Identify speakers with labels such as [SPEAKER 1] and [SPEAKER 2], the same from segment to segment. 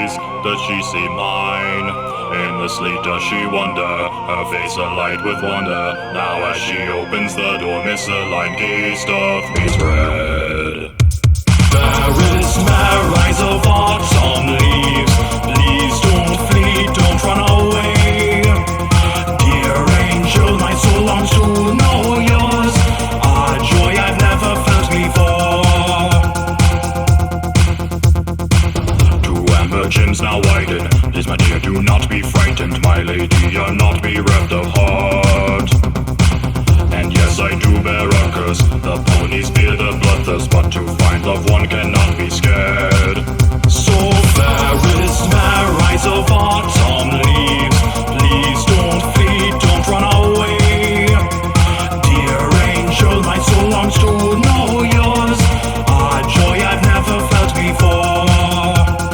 [SPEAKER 1] eyes, does she see mine? In the sleep does she wonder, her face alight with wonder. Now as she opens the door, misaligned gaze doth me's red. There is mere rise of autumn leaves. Please don't flee, don't run away. Dear angel, my soul longs to know yours. A joy I've never felt before. To amber gyms now widen. Please, my dear, do not be frightened. My lady, you're not bereft of heart. And yes, I do bear a curse. The ponies fear the bloodthirst, but to find love one cannot be scared. So fair is mere rise of autumn leaves. Please don't flee, don't run away. Dear angel, my soul longs to know yours. A joy I've never felt before.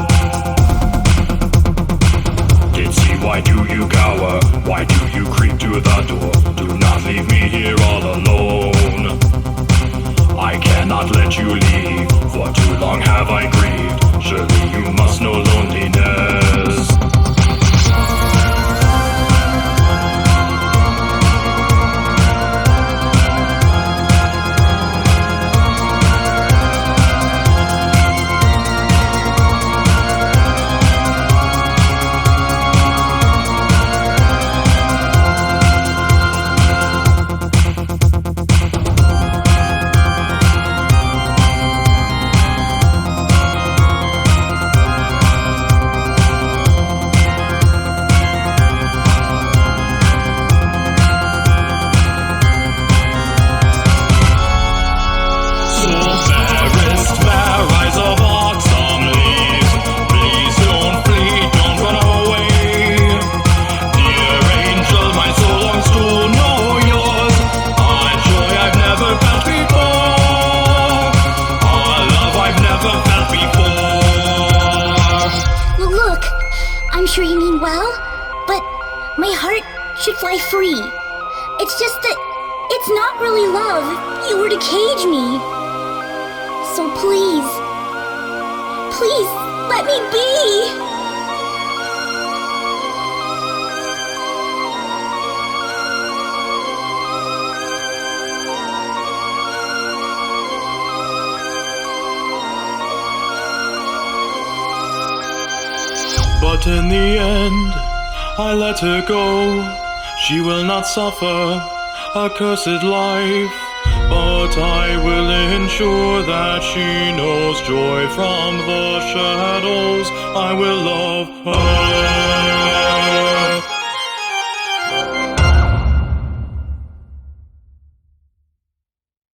[SPEAKER 1] Ditsy, why do you cower? Why do you creep to the door? Do not leave me here all alone. I cannot let you leave, for too long have I grieved. Surely you must know loneliness.
[SPEAKER 2] I'm sure you mean well, but my heart should fly free. It's just that it's not really love if you were to cage me. So please, please let me be.
[SPEAKER 1] But in the end, I let her go. She will not suffer a cursed life, but I will ensure that she knows joy from the shadows. I will love her.